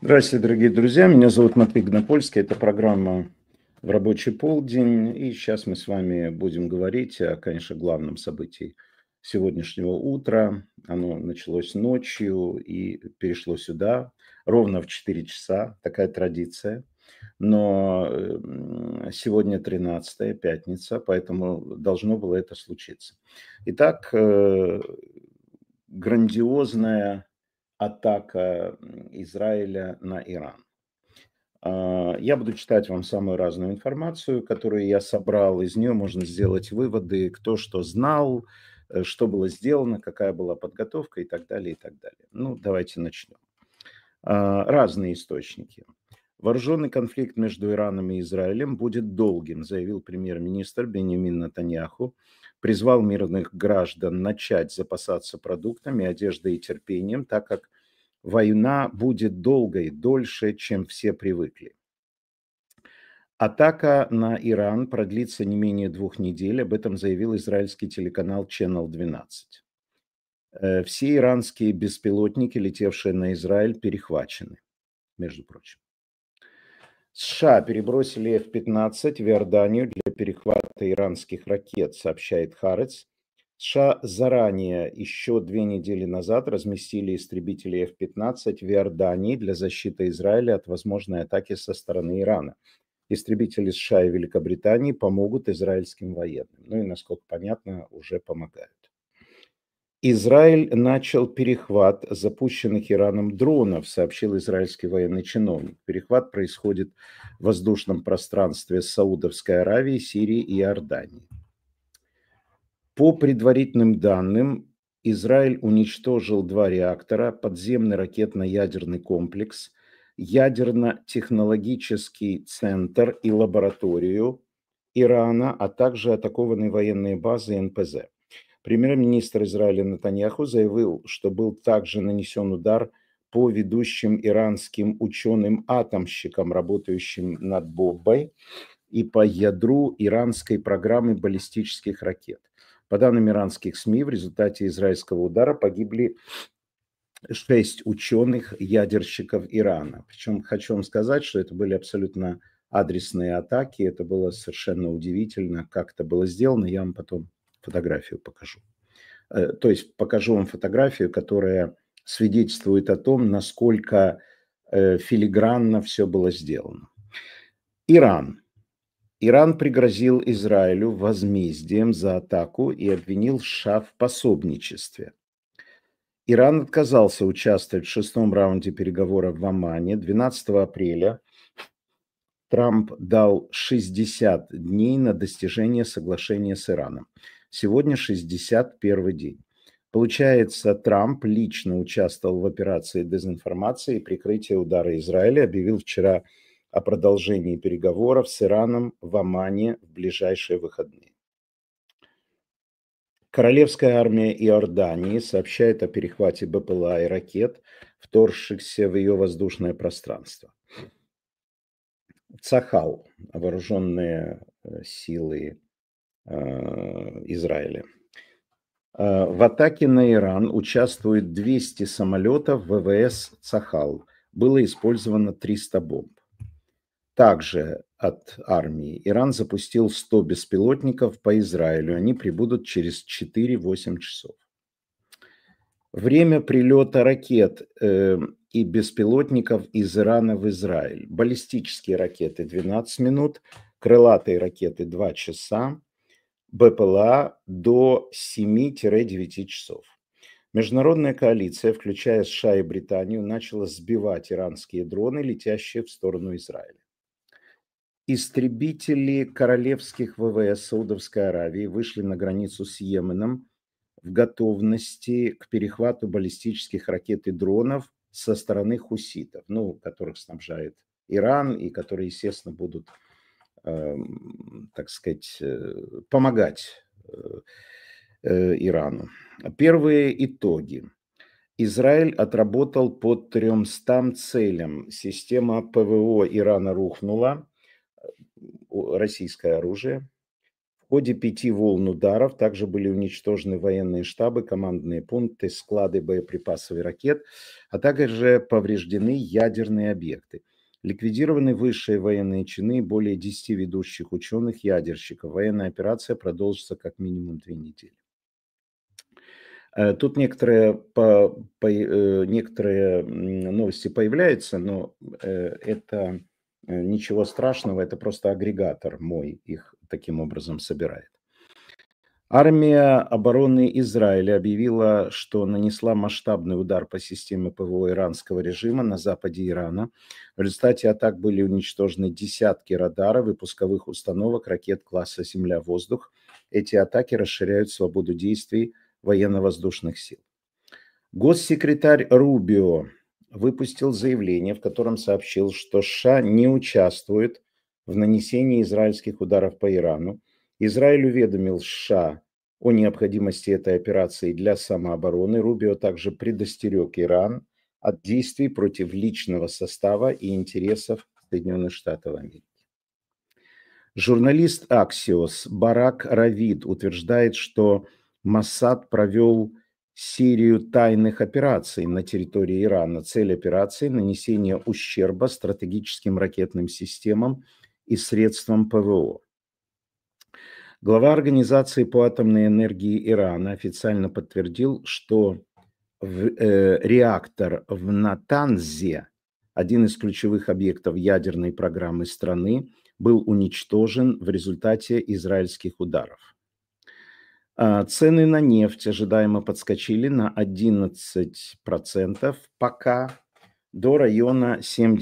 Здравствуйте, дорогие друзья. Меня зовут Матвей Гнопольский. Это программа «В рабочий полдень». И сейчас мы с вами будем говорить о, конечно, главном событии сегодняшнего утра. Оно началось ночью и перешло сюда ровно в 4 часа. Такая традиция. Но сегодня 13 пятница, поэтому должно было это случиться. Итак, грандиозная атака Израиля на Иран. Я буду читать вам самую разную информацию, которую я собрал. Из нее можно сделать выводы, кто что знал, что было сделано, какая была подготовка и так далее, и так далее. Ну, давайте начнем. Разные источники. Вооруженный конфликт между Ираном и Израилем будет долгим, заявил премьер-министр Беньямин Нетаньяху. Призвал мирных граждан начать запасаться продуктами, одеждой и терпением, так как война будет долгой, дольше, чем все привыкли. Атака на Иран продлится не менее 2 недель, об этом заявил израильский телеканал Channel 12. Все иранские беспилотники, летевшие на Израиль, перехвачены, между прочим. США перебросили F-15 в Иорданию для перехвата иранских ракет, сообщает Haaretz. США заранее, еще 2 недели назад, разместили истребители F-15 в Иордании для защиты Израиля от возможной атаки со стороны Ирана. Истребители США и Великобритании помогут израильским военным. Ну и, насколько понятно, уже помогают. Израиль начал перехват запущенных Ираном дронов, сообщил израильский военный чиновник. Перехват происходит в воздушном пространстве Саудовской Аравии, Сирии и Иордании. По предварительным данным, Израиль уничтожил 2 реактора, подземный ракетно-ядерный комплекс, ядерно-технологический центр и лабораторию Ирана, а также атакованы военные базы НПЗ. Премьер-министр Израиля Нетаньяху заявил, что был также нанесен удар по ведущим иранским ученым-атомщикам, работающим над бомбой, и по ядру иранской программы баллистических ракет. По данным иранских СМИ, в результате израильского удара погибли 6 ученых-ядерщиков Ирана. Причем хочу вам сказать, что это были абсолютно адресные атаки. Это было совершенно удивительно, как это было сделано. Я вам потом фотографию покажу. То есть покажу вам фотографию, которая свидетельствует о том, насколько филигранно все было сделано. Иран. Иран пригрозил Израилю возмездием за атаку и обвинил США в пособничестве. Иран отказался участвовать в 6-м раунде переговоров в Омане. 12 апреля Трамп дал 60 дней на достижение соглашения с Ираном. Сегодня 61-й день. Получается, Трамп лично участвовал в операции дезинформации и прикрытия удара Израиля, объявил вчера о продолжении переговоров с Ираном в Омане в ближайшие выходные. Королевская армия Иордании сообщает о перехвате БПЛА и ракет, вторгшихся в ее воздушное пространство. Цахал, вооруженные силы Израиля. В атаке на Иран участвует 200 самолетов ВВС «Цахал». Было использовано 300 бомб. Также от армии Иран запустил 100 беспилотников по Израилю. Они прибудут через 4-8 часов. Время прилета ракет и беспилотников из Ирана в Израиль. Баллистические ракеты 12 минут, крылатые ракеты 2 часа, БПЛА до 7-9 часов. Международная коалиция, включая США и Британию, начала сбивать иранские дроны, летящие в сторону Израиля. Истребители королевских ВВС Саудовской Аравии вышли на границу с Йеменом в готовности к перехвату баллистических ракет и дронов со стороны хуситов, которых снабжает Иран и которые, естественно, будут, так сказать, помогать Ирану. Первые итоги. Израиль отработал по 300 целям. Система ПВО Ирана рухнула, российское оружие. В ходе 5 волн ударов также были уничтожены военные штабы, командные пункты, склады боеприпасов и ракет, а также повреждены ядерные объекты. Ликвидированы высшие военные чины и более 10 ведущих ученых-ядерщиков. Военная операция продолжится как минимум 2 недели. Тут некоторые новости появляются, но это ничего страшного, это просто агрегатор мой их таким образом собирает. Армия обороны Израиля объявила, что нанесла масштабный удар по системе ПВО иранского режима на западе Ирана. В результате атак были уничтожены десятки радаров и пусковых установок ракет класса «Земля-воздух». Эти атаки расширяют свободу действий военно-воздушных сил. Госсекретарь Рубио выпустил заявление, в котором сообщил, что США не участвует в нанесении израильских ударов по Ирану. Израиль уведомил США о необходимости этой операции для самообороны. Рубио также предостерег Иран от действий против личного состава и интересов Соединенных Штатов Америки. Журналист Axios Барак Равид утверждает, что Моссад провел серию тайных операций на территории Ирана. Цель операции – нанесение ущерба стратегическим ракетным системам и средствам ПВО. Глава Организации по атомной энергии Ирана официально подтвердил, что реактор в Натанзе, один из ключевых объектов ядерной программы страны, был уничтожен в результате израильских ударов. Цены на нефть ожидаемо подскочили на 11% пока до района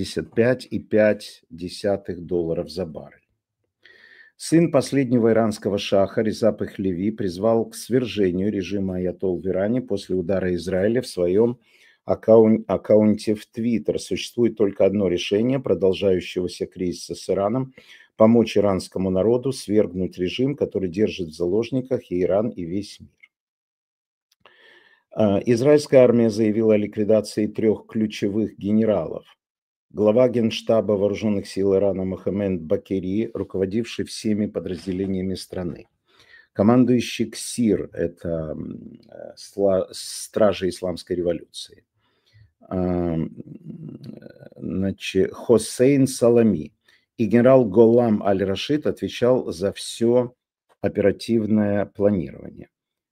$75,5 за баррель. Сын последнего иранского шаха Реза Пехлеви призвал к свержению режима аятолл в Иране после удара Израиля в своем аккаунте в Твиттер. Существует только одно решение продолжающегося кризиса с Ираном – помочь иранскому народу свергнуть режим, который держит в заложниках и Иран, и весь мир. Израильская армия заявила о ликвидации 3 ключевых генералов. Глава Генштаба вооруженных сил Ирана Мохаммед Бакери, руководивший всеми подразделениями страны. Командующий КСИР, это стражи исламской революции. Хосейн Салами. И генерал Голам Аль-Рашид отвечал за все оперативное планирование.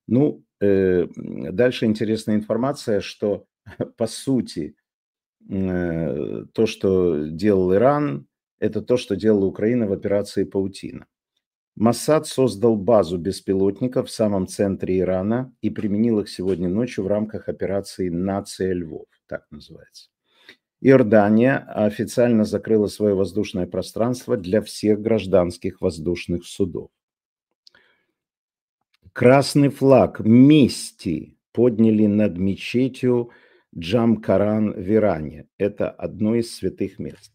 Дальше интересная информация, что по сути то, что делал Иран, это то, что делала Украина в операции «Паутина». Моссад создал базу беспилотников в самом центре Ирана и применил их сегодня ночью в рамках операции «Нация Львов», так называется. Иордания официально закрыла свое воздушное пространство для всех гражданских воздушных судов. Красный флаг мести подняли над мечетью Джам-Каран в Иране. Это одно из святых мест.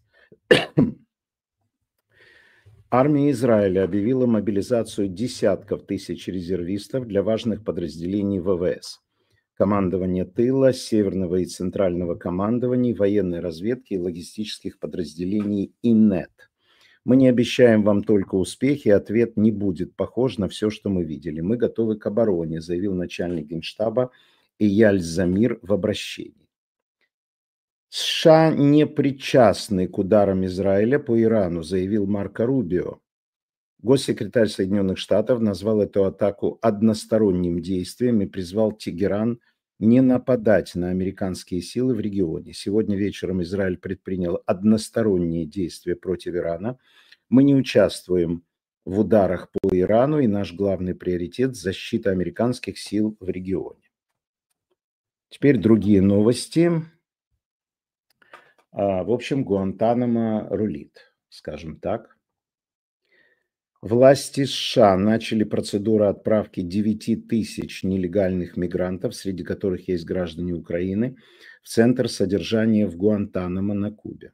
Армия Израиля объявила мобилизацию десятков тысяч резервистов для важных подразделений ВВС. Командования тыла, северного и центрального командований, военной разведки и логистических подразделений ИНЕТ. Мы не обещаем вам только успехи, ответ не будет похож на все, что мы видели. Мы готовы к обороне, заявил начальник Генштаба Эяль Замир в обращении. США не причастны к ударам Израиля по Ирану, заявил Марко Рубио. Госсекретарь Соединенных Штатов назвал эту атаку односторонним действием и призвал Тегеран не нападать на американские силы в регионе. Сегодня вечером Израиль предпринял односторонние действия против Ирана. Мы не участвуем в ударах по Ирану, и наш главный приоритет – защита американских сил в регионе. Теперь другие новости. В общем, Гуантанамо рулит, скажем так. Власти США начали процедуру отправки 9 тысяч нелегальных мигрантов, среди которых есть граждане Украины, в центр содержания в Гуантанамо на Кубе.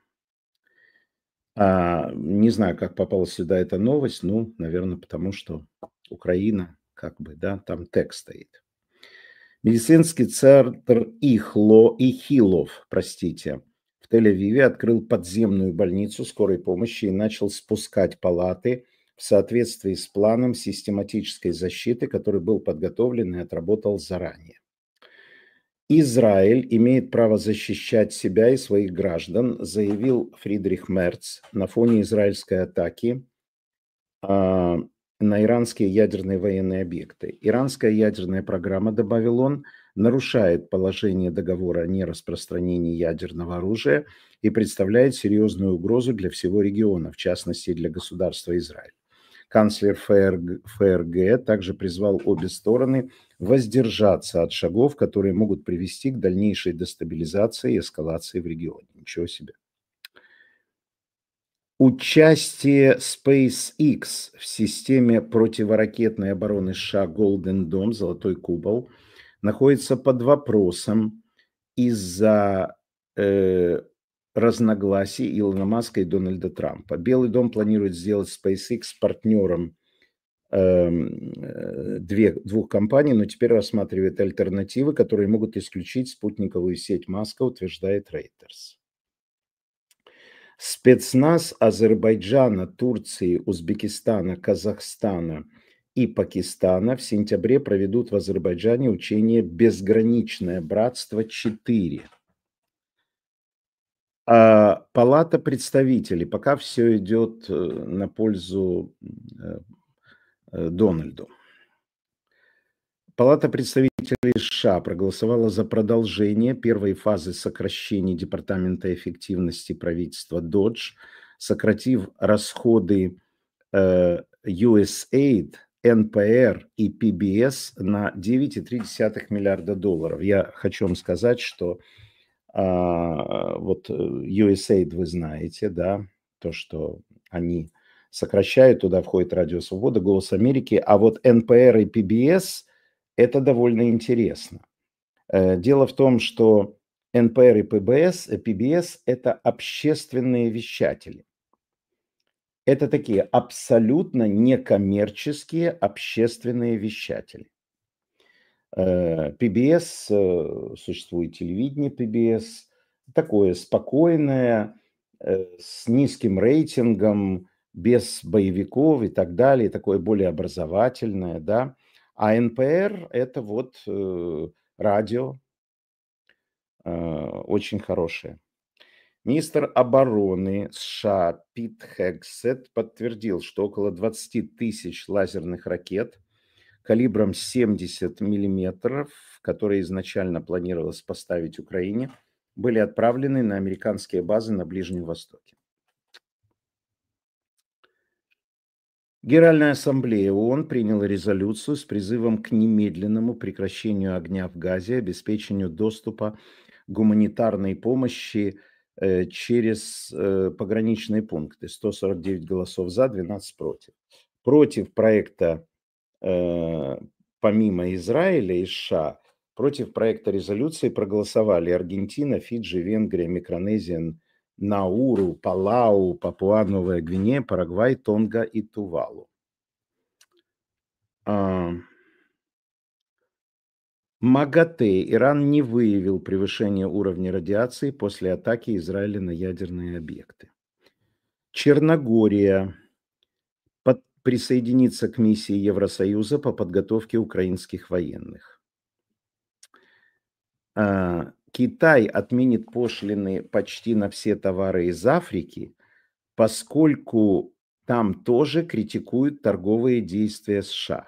Не знаю, как попала сюда эта новость, наверное, потому что Украина, там текст стоит. Медицинский центр Ихилов, в Тель-Авиве открыл подземную больницу скорой помощи и начал спускать палаты в в соответствии с планом систематической защиты, который был подготовлен и отработал заранее. Израиль имеет право защищать себя и своих граждан, заявил Фридрих Мерц на фоне израильской атаки на иранские ядерные военные объекты. Иранская ядерная программа, добавил он, нарушает положение договора о нераспространении ядерного оружия и представляет серьезную угрозу для всего региона, в частности для государства Израиль. Канцлер ФРГ также призвал обе стороны воздержаться от шагов, которые могут привести к дальнейшей дестабилизации и эскалации в регионе. Ничего себе. Участие SpaceX в системе противоракетной обороны США Golden Dome, Золотой купол, находится под вопросом из-за разногласий Илона Маска и Дональда Трампа. Белый дом планирует сделать SpaceX партнером двух компаний, но теперь рассматривает альтернативы, которые могут исключить спутниковую сеть Маска, утверждает Reuters. Спецназ Азербайджана, Турции, Узбекистана, Казахстана и Пакистана в сентябре проведут в Азербайджане учение «Безграничное братство-4». Палата представителей, пока все идет на пользу Дональду. Палата представителей США проголосовала за продолжение первой фазы сокращений Департамента эффективности правительства Dodge, сократив расходы USAID, НПР и PBS на 9,3 миллиарда долларов. Я хочу вам сказать, что вот USAID вы знаете, да, то, что они сокращают, туда входит Радио Свобода, Голос Америки, а вот НПР и PBS – это довольно интересно. Дело в том, что НПР и PBS – это общественные вещатели. Это такие абсолютно некоммерческие общественные вещатели. PBS, существует телевидение PBS, такое спокойное, с низким рейтингом, без боевиков и так далее, такое более образовательное, да. А НПР – это вот радио, очень хорошее. Министр обороны США Пит Хексет подтвердил, что около 20 тысяч лазерных ракет калибром 70 миллиметров, которые изначально планировалось поставить Украине, были отправлены на американские базы на Ближнем Востоке. Генеральная ассамблея ООН приняла резолюцию с призывом к немедленному прекращению огня в Газе, обеспечению доступа гуманитарной помощи через пограничные пункты. 149 голосов за, 12 против. Против проекта, помимо Израиля и США, против проекта резолюции проголосовали Аргентина, Фиджи, Венгрия, Микронезия, Науру, Палау, Папуа-Новая Гвинея, Парагвай, Тонга и Тувалу. МАГАТЭ. Иран не выявил превышение уровня радиации после атаки Израиля на ядерные объекты. Черногория присоединится к миссии Евросоюза по подготовке украинских военных. Китай отменит пошлины почти на все товары из Африки, поскольку там тоже критикуют торговые действия США.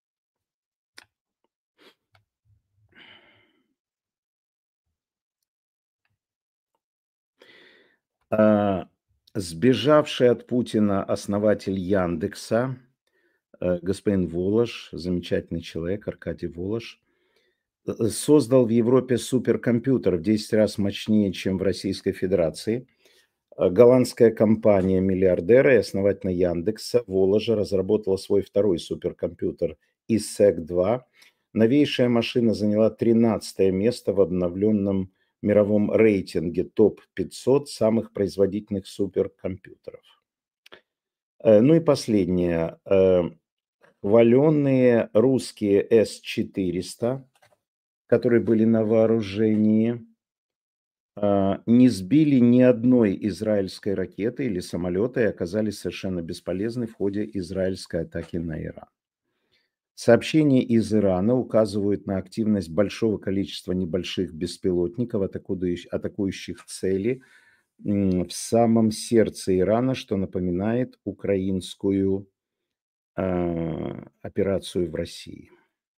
Сбежавший от Путина основатель Яндекса, господин Волош, замечательный человек, Аркадий Волош, создал в Европе суперкомпьютер в 10 раз мощнее, чем в Российской Федерации. Голландская компания миллиардера и основатель Яндекса Воложа разработала свой второй суперкомпьютер ISEC-2. Новейшая машина заняла 13 место в обновленном мировом рейтинге топ-500 самых производительных суперкомпьютеров. Ну и последнее. Хваленные русские С-400, которые были на вооружении, не сбили ни одной израильской ракеты или самолета и оказались совершенно бесполезны в ходе израильской атаки на Иран. Сообщения из Ирана указывают на активность большого количества небольших беспилотников, атакующих цели в самом сердце Ирана, что напоминает украинскую операцию в России.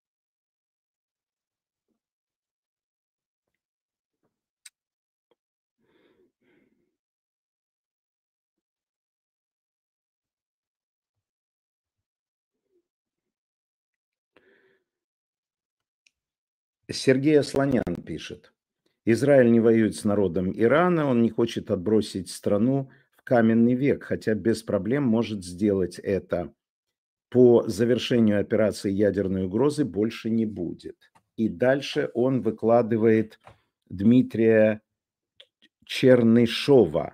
Сергей Асланян пишет. Израиль не воюет с народом Ирана, он не хочет отбросить страну в каменный век, хотя без проблем может сделать это. По завершению операции ядерной угрозы больше не будет. И дальше он выкладывает Дмитрия Чернышова.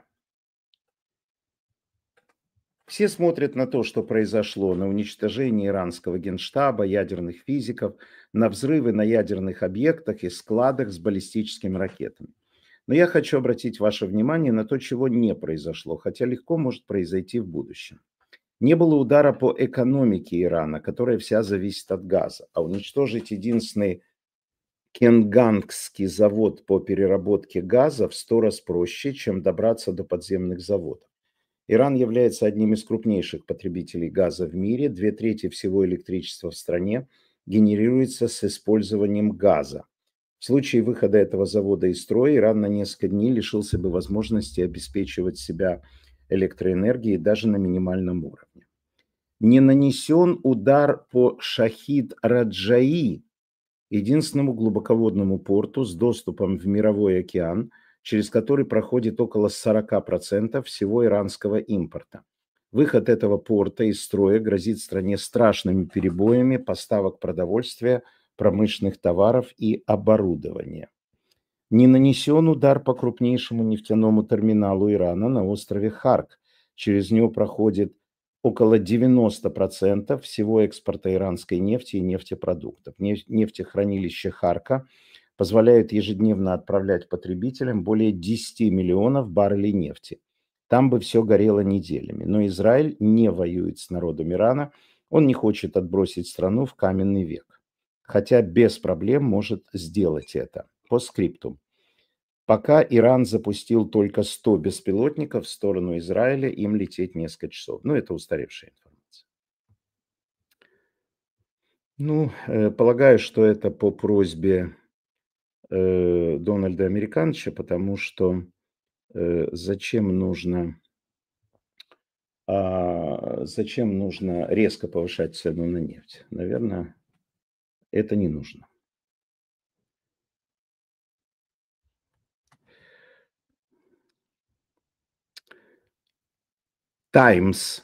Все смотрят на то, что произошло, на уничтожение иранского генштаба, ядерных физиков, на взрывы на ядерных объектах и складах с баллистическими ракетами. Но я хочу обратить ваше внимание на то, чего не произошло, хотя легко может произойти в будущем. Не было удара по экономике Ирана, которая вся зависит от газа, а уничтожить единственный Кенгангский завод по переработке газа в 100 раз проще, чем добраться до подземных заводов. Иран является одним из крупнейших потребителей газа в мире. 2/3 всего электричества в стране генерируется с использованием газа. В случае выхода этого завода из строя Иран на несколько дней лишился бы возможности обеспечивать себя электроэнергией даже на минимальном уровне. Не нанесен удар по Шахид-Раджаи, единственному глубоководному порту с доступом в мировой океан, через который проходит около 40% всего иранского импорта. Выход этого порта из строя грозит стране страшными перебоями поставок продовольствия, промышленных товаров и оборудования. Не нанесен удар по крупнейшему нефтяному терминалу Ирана на острове Харк. Через него проходит около 90% всего экспорта иранской нефти и нефтепродуктов. Нефтехранилище Харка позволяют ежедневно отправлять потребителям более 10 миллионов баррелей нефти. Там бы все горело неделями. Но Израиль не воюет с народом Ирана. Он не хочет отбросить страну в каменный век. Хотя без проблем может сделать это. По скриптум. Пока Иран запустил только 100 беспилотников в сторону Израиля, им лететь несколько часов. Ну, это устаревшая информация. Полагаю, что это по просьбе Дональда Американовича, потому что зачем нужно резко повышать цену на нефть? Наверное, это не нужно. Таймс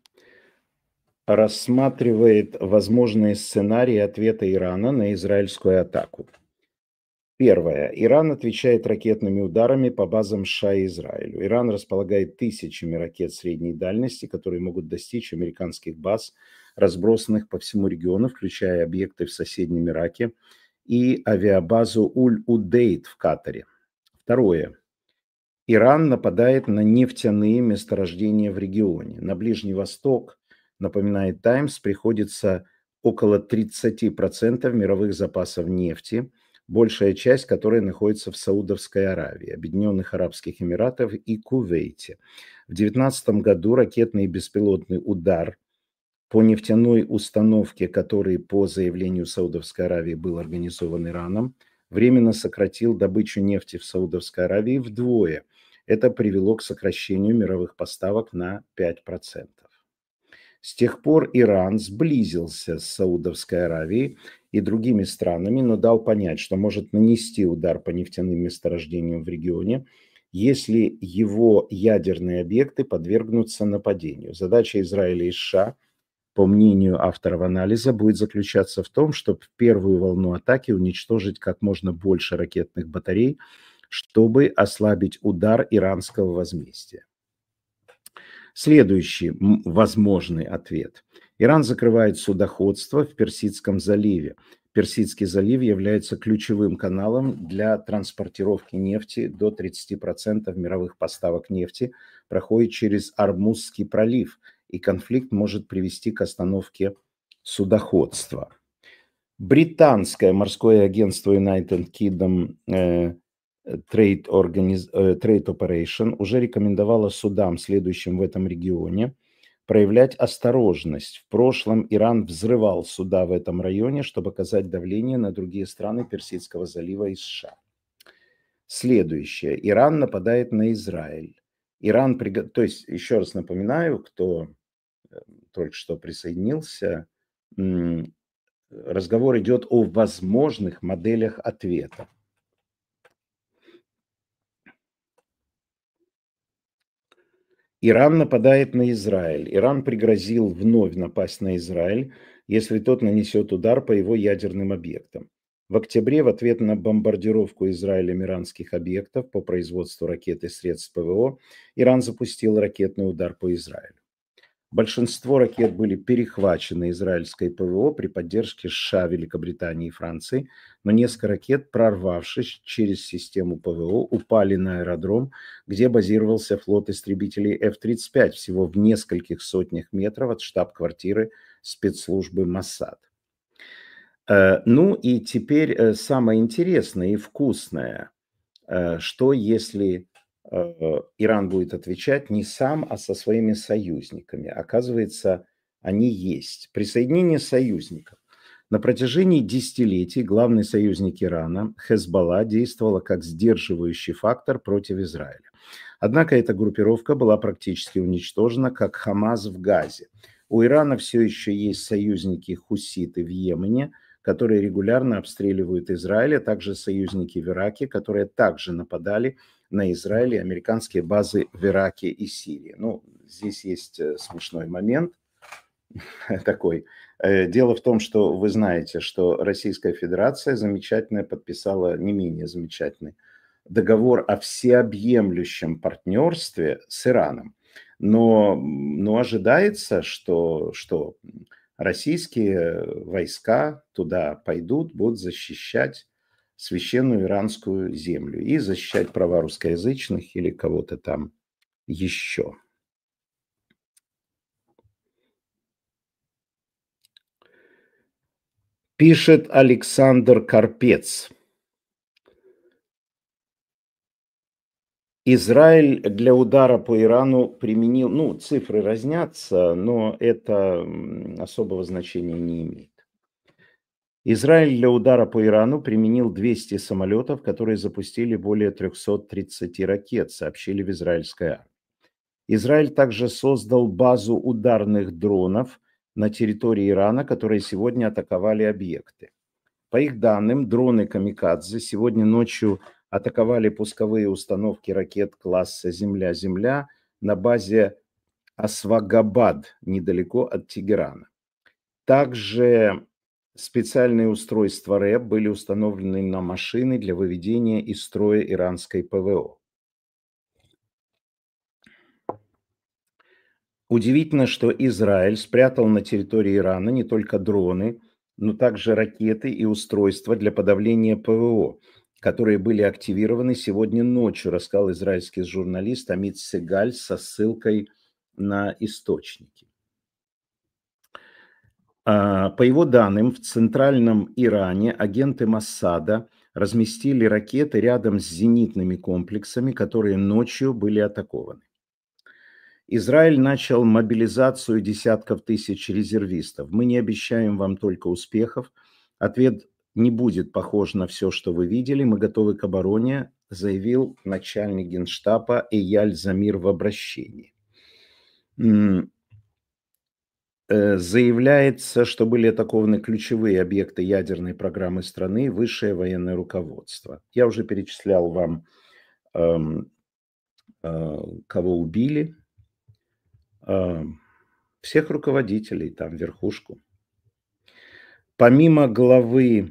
рассматривает возможные сценарии ответа Ирана на израильскую атаку. Первое. Иран отвечает ракетными ударами по базам США и Израилю. Иран располагает тысячами ракет средней дальности, которые могут достичь американских баз, разбросанных по всему региону, включая объекты в соседнем Ираке и авиабазу Уль-Удейд в Катаре. Второе. Иран нападает на нефтяные месторождения в регионе. На Ближний Восток, напоминает Таймс, приходится около 30% мировых запасов нефти, большая часть которой находится в Саудовской Аравии, Объединенных Арабских Эмиратах и Кувейте. В 2019 году ракетный и беспилотный удар по нефтяной установке, который по заявлению Саудовской Аравии был организован Ираном, временно сократил добычу нефти в Саудовской Аравии вдвое. Это привело к сокращению мировых поставок на 5%. С тех пор Иран сблизился с Саудовской Аравией и другими странами, но дал понять, что может нанести удар по нефтяным месторождениям в регионе, если его ядерные объекты подвергнутся нападению. Задача Израиля и США, по мнению авторов анализа, будет заключаться в том, чтобы в первую волну атаки уничтожить как можно больше ракетных батарей, чтобы ослабить удар иранского возмездия. Следующий возможный ответ. Иран закрывает судоходство в Персидском заливе. Персидский залив является ключевым каналом для транспортировки нефти. До 30% мировых поставок нефти проходит через Ормузский пролив, и конфликт может привести к остановке судоходства. Британское морское агентство United Kingdom Trade Operation уже рекомендовало судам, следующим в этом регионе, проявлять осторожность. В прошлом Иран взрывал суда в этом районе, чтобы оказать давление на другие страны Персидского залива и США. Следующее. Иран нападает на Израиль. То есть, еще раз напоминаю, кто только что присоединился, разговор идет о возможных моделях ответа. Иран нападает на Израиль. Иран пригрозил вновь напасть на Израиль, если тот нанесет удар по его ядерным объектам. В октябре в ответ на бомбардировку Израилем иранских объектов по производству ракет и средств ПВО Иран запустил ракетный удар по Израилю. Большинство ракет были перехвачены израильской ПВО при поддержке США, Великобритании и Франции, но несколько ракет, прорвавшись через систему ПВО, упали на аэродром, где базировался флот истребителей F-35 всего в нескольких сотнях метров от штаб-квартиры спецслужбы Моссад. Ну и теперь самое интересное и вкусное, что если Иран будет отвечать не сам, а со своими союзниками. Оказывается, они есть. Присоединение союзников. На протяжении десятилетий главный союзник Ирана, Хезболла, действовала как сдерживающий фактор против Израиля. Однако эта группировка была практически уничтожена, как Хамас в Газе. У Ирана все еще есть союзники хуситы в Йемене, которые регулярно обстреливают Израиль, а также союзники в Ираке, которые также нападали на Израиль и американские базы в Ираке и Сирии. Ну, здесь есть смешной момент такой. Дело в том, что вы знаете, что Российская Федерация замечательно подписала, не менее замечательный, договор о всеобъемлющем партнерстве с Ираном. Но ожидается, что российские войска туда пойдут, будут защищать священную иранскую землю и защищать права русскоязычных или кого-то там еще. Пишет Александр Карпец. Израиль для удара по Ирану применил, цифры разнятся, но это особого значения не имеет. Израиль для удара по Ирану применил 200 самолетов, которые запустили более 330 ракет, сообщили в израильской армии. Израиль также создал базу ударных дронов на территории Ирана, которые сегодня атаковали объекты. По их данным, дроны «Камикадзе» сегодня ночью атаковали пусковые установки ракет класса «Земля-Земля» на базе Асвагабад, недалеко от Тегерана. Также специальные устройства РЭБ были установлены на машины для выведения из строя иранской ПВО. Удивительно, что Израиль спрятал на территории Ирана не только дроны, но также ракеты и устройства для подавления ПВО, которые были активированы сегодня ночью, рассказал израильский журналист Amit Segal со ссылкой на источники. По его данным, в центральном Иране агенты Моссада разместили ракеты рядом с зенитными комплексами, которые ночью были атакованы. Израиль начал мобилизацию десятков тысяч резервистов. Мы не обещаем вам только успехов. Ответ не будет похож на все, что вы видели. Мы готовы к обороне, заявил начальник Генштаба Эйяль Замир в обращении. Заявляется, что были атакованы ключевые объекты ядерной программы страны, высшее военное руководство. Я уже перечислял вам, кого убили. Всех руководителей, там верхушку. Помимо главы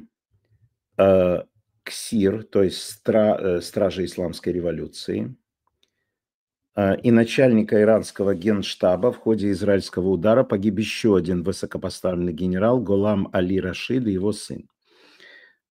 КСИР, то есть Стражи Исламской революции, и начальника иранского генштаба в ходе израильского удара погиб еще один высокопоставленный генерал Голам Али Рашид и его сын.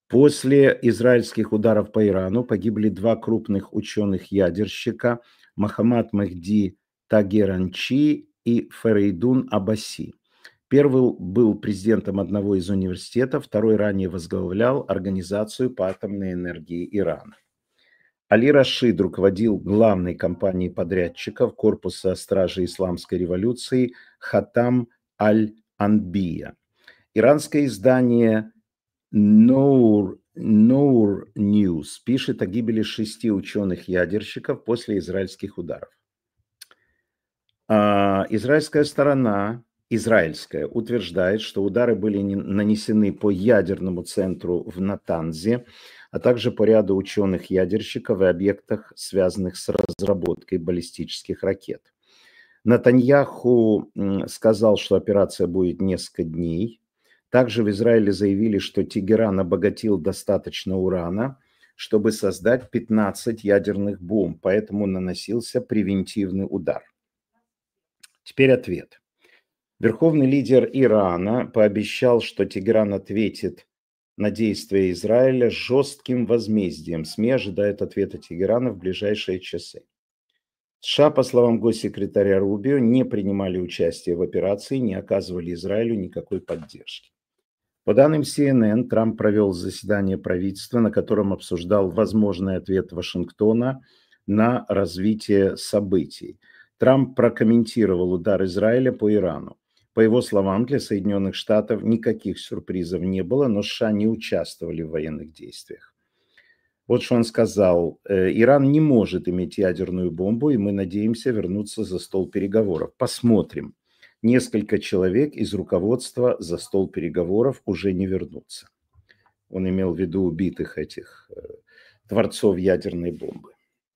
После израильских ударов по Ирану погибли два крупных ученых-ядерщика Мохаммад Мехди Тагеранчи и Ферейдун Аббаси. Первый был президентом одного из университетов, второй ранее возглавлял Организацию по атомной энергии Ирана. Али Рашид руководил главной компанией подрядчиков Корпуса стражи Исламской революции Хатам Аль-Анбия. Иранское издание Noor News пишет о гибели 6 ученых-ядерщиков после израильских ударов. Израильская сторона утверждает, что удары были нанесены по ядерному центру в Натанзе, а также по ряду ученых-ядерщиков и объектах, связанных с разработкой баллистических ракет. Нетаньяху сказал, что операция будет несколько дней. Также в Израиле заявили, что Тегеран обогатил достаточно урана, чтобы создать 15 ядерных бомб, поэтому наносился превентивный удар. Теперь ответ. Верховный лидер Ирана пообещал, что Тегеран ответит на действия Израиля жестким возмездием. СМИ ожидают ответа Тегерана в ближайшие часы. США, по словам госсекретаря Рубио, не принимали участие в операции, не оказывали Израилю никакой поддержки. По данным CNN, Трамп провел заседание правительства, на котором обсуждал возможный ответ Вашингтона на развитие событий. Трамп прокомментировал удар Израиля по Ирану. По его словам, для Соединенных Штатов никаких сюрпризов не было, но США не участвовали в военных действиях. Вот что он сказал. Иран не может иметь ядерную бомбу, и мы надеемся вернуться за стол переговоров. Посмотрим. Несколько человек из руководства за стол переговоров уже не вернутся. Он имел в виду убитых этих творцов ядерной бомбы.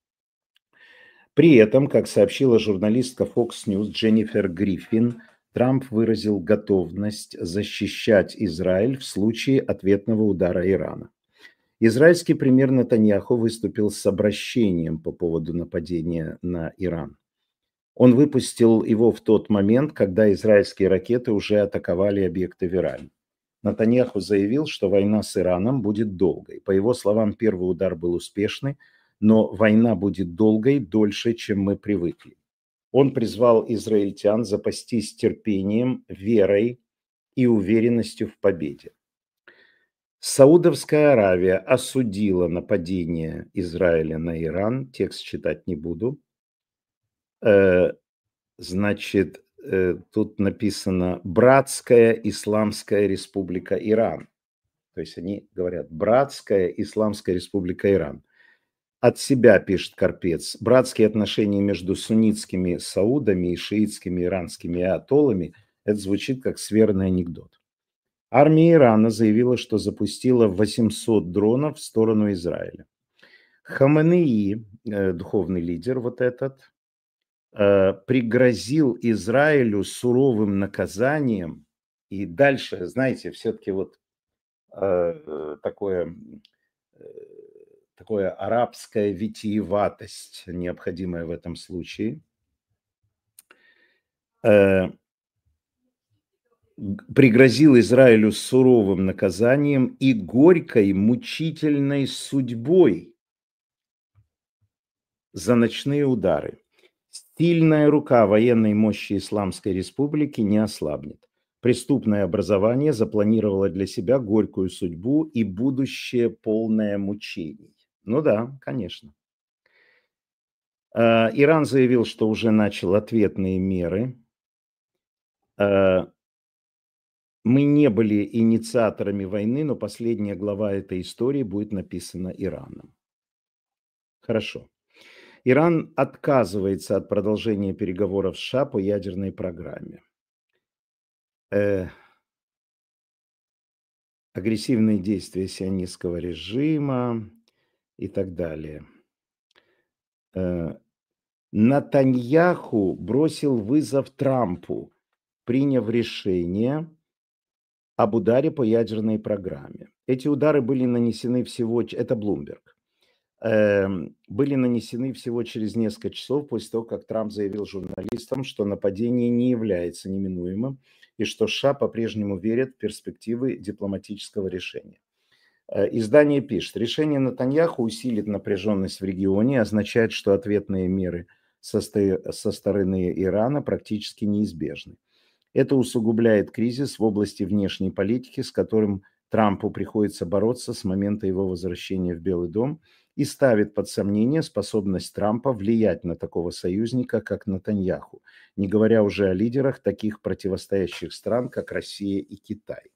При этом, как сообщила журналистка Fox News Дженнифер Гриффин, Трамп выразил готовность защищать Израиль в случае ответного удара Ирана. Израильский премьер Нетаньяху выступил с обращением по поводу нападения на Иран. Он выпустил его в тот момент, когда израильские ракеты уже атаковали объекты в Иране. Нетаньяху заявил, что война с Ираном будет долгой. По его словам, первый удар был успешный, но война будет долгой, дольше, чем мы привыкли. Он призвал израильтян запастись терпением, верой и уверенностью в победе. Саудовская Аравия осудила нападение Израиля на Иран. Текст читать не буду. Значит, тут написано «Братская Исламская Республика Иран». То есть они говорят «Братская Исламская Республика Иран». От себя пишет Карпец. Братские отношения между суннитскими саудами и шиитскими иранскими аятоллами – это звучит как скверный анекдот. Армия Ирана заявила, что запустила 800 дронов в сторону Израиля. Хаменеи, духовный лидер вот этот, пригрозил Израилю суровым наказанием. И дальше, знаете, все-таки вот такое арабская витиеватость, необходимая в этом случае. Пригрозил Израилю суровым наказанием и горькой, мучительной судьбой за ночные удары. Сильная рука военной мощи Исламской Республики не ослабнет. Преступное образование запланировало для себя горькую судьбу и будущее полное мучений. Ну да, конечно. Иран заявил, что уже начал ответные меры. Мы не были инициаторами войны, но последняя глава этой истории будет написана Ираном. Хорошо. Иран отказывается от продолжения переговоров с США по ядерной программе. Агрессивные действия сионистского режима и так далее. Нетаньяху бросил вызов Трампу, приняв решение об ударе по ядерной программе. Эти удары были нанесены всего, это Bloomberg, были нанесены всего через несколько часов после того, как Трамп заявил журналистам, что нападение не является неминуемым и что США по-прежнему верят в перспективы дипломатического решения. Издание пишет: решение Натаньяху усилит напряженность в регионе, означает, что ответные меры со стороны Ирана практически неизбежны. Это усугубляет кризис в области внешней политики, с которым Трампу приходится бороться с момента его возвращения в Белый дом, и ставит под сомнение способность Трампа влиять на такого союзника, как Натаньяху, не говоря уже о лидерах таких противостоящих стран, как Россия и Китай.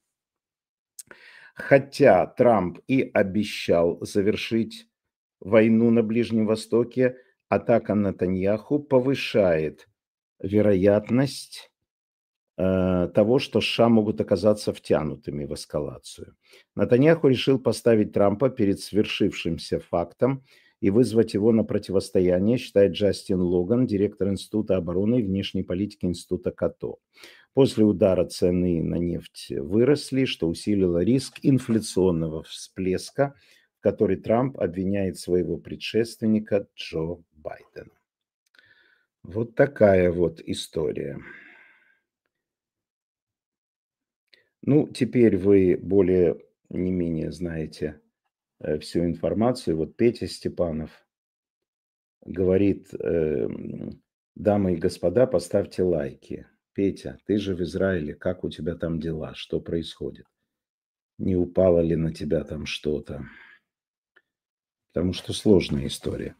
Хотя Трамп и обещал завершить войну на Ближнем Востоке, атака Натаньяху повышает вероятность того, что США могут оказаться втянутыми в эскалацию. Натаньяху решил поставить Трампа перед свершившимся фактом и вызвать его на противостояние, считает Джастин Логан, директор Института обороны и внешней политики Института КАТО. После удара цены на нефть выросли, что усилило риск инфляционного всплеска, в который Трамп обвиняет своего предшественника Джо Байдена. Вот такая вот история. Ну, теперь вы более не менее знаете всю информацию. Вот Петя Степанов говорит, дамы и господа, поставьте лайки. Петя, ты же в Израиле, как у тебя там дела, что происходит? Не упало ли на тебя там что-то? Потому что сложная история.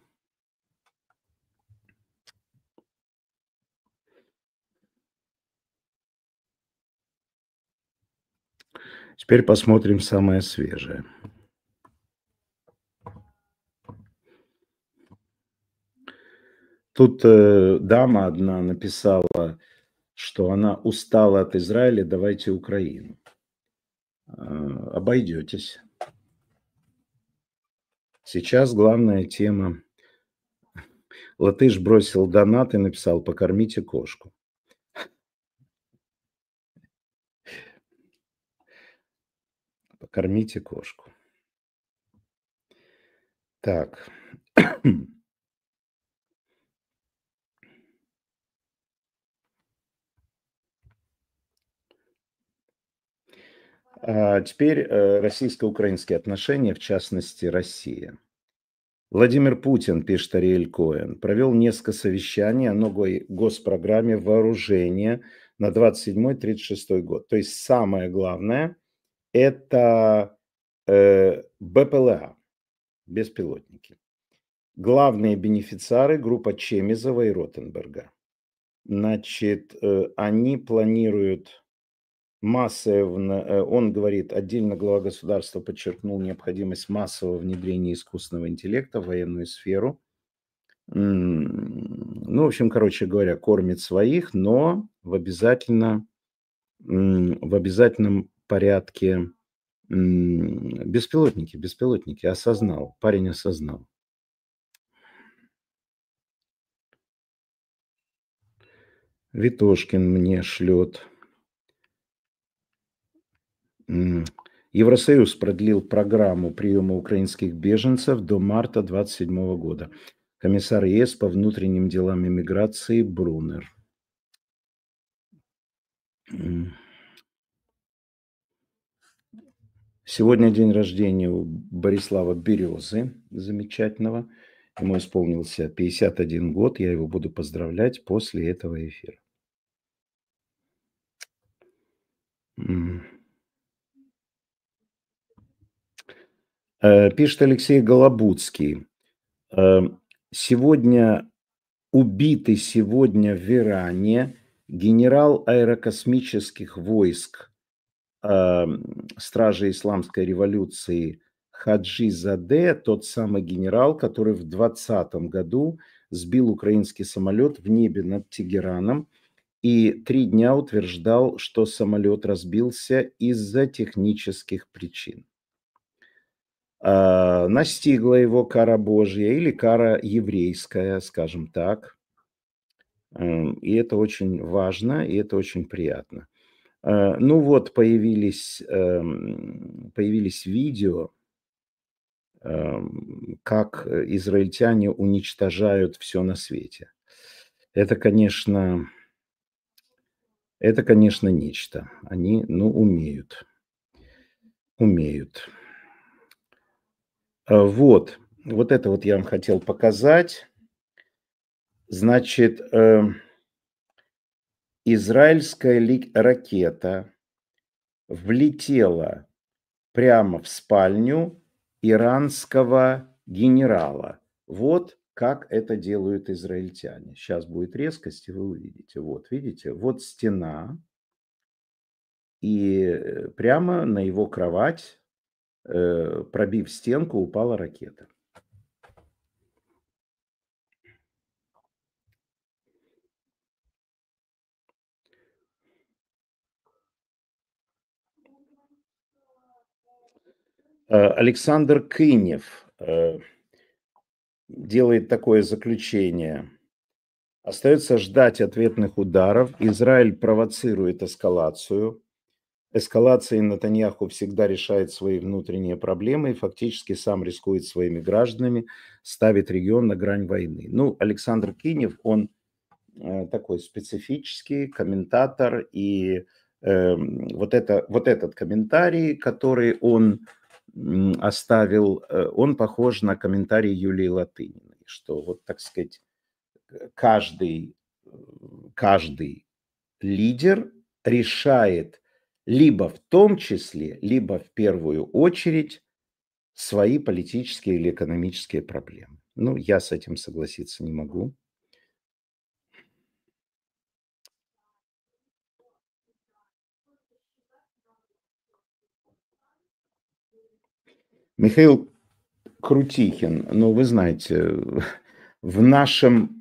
Теперь посмотрим самое свежее. Тут дама одна написала, что она устала от Израиля, давайте Украину. Обойдетесь. Сейчас главная тема. Латыш бросил донат и написал: покормите кошку. Покормите кошку. Так. А теперь российско-украинские отношения, в частности, Россия. Владимир Путин, пишет Ариэль Коэн, провел несколько совещаний о новой госпрограмме вооружения на 27-36 год. То есть самое главное – это БПЛА, беспилотники. Главные бенефициары – группа Чемизова и Ротенберга. Значит, они планируют массово, он говорит, отдельно глава государства подчеркнул необходимость массового внедрения искусственного интеллекта в военную сферу. Ну, в общем, короче говоря, кормит своих, но в обязательном порядке беспилотники, осознал, парень осознал. Витошкин мне шлет. Евросоюз продлил программу приема украинских беженцев до марта 2027 года. Комиссар ЕС по внутренним делам и миграции Брунер. Сегодня день рождения у Борислава Березы, замечательного. Ему исполнился 51 год. Я его буду поздравлять после этого эфира. Пишет Алексей Голобудский. Сегодня убитый в Иране генерал аэрокосмических войск Стражи Исламской революции Хаджи Заде, тот самый генерал, который в 2020 году сбил украинский самолет в небе над Тегераном и 3 дня утверждал, что самолет разбился из-за технических причин. Настигла его кара Божья или кара еврейская, скажем так. И это очень важно, и это очень приятно. Ну вот, появились видео, как израильтяне уничтожают все на свете. Это, конечно, нечто. Они, умеют. Вот это вот я вам хотел показать. Значит, израильская ракета влетела прямо в спальню иранского генерала. Вот как это делают израильтяне. Сейчас будет резкость, и вы увидите. Вот, видите, вот стена, и прямо на его кровать, пробив стенку, упала ракета. Александр Кынев делает такое заключение. Остается ждать ответных ударов. Израиль провоцирует эскалацию. Эскалацией Нетаньяху всегда решает свои внутренние проблемы и фактически сам рискует своими гражданами, ставит регион на грань войны. Ну, Александр Кинев, он такой специфический комментатор, и вот этот комментарий, который он оставил, он похож на комментарий Юлии Латыниной, что вот, так сказать, каждый, каждый лидер решает либо в том числе, либо в первую очередь свои политические или экономические проблемы. Ну, я с этим согласиться не могу. Михаил Крутихин, ну, вы знаете, в нашем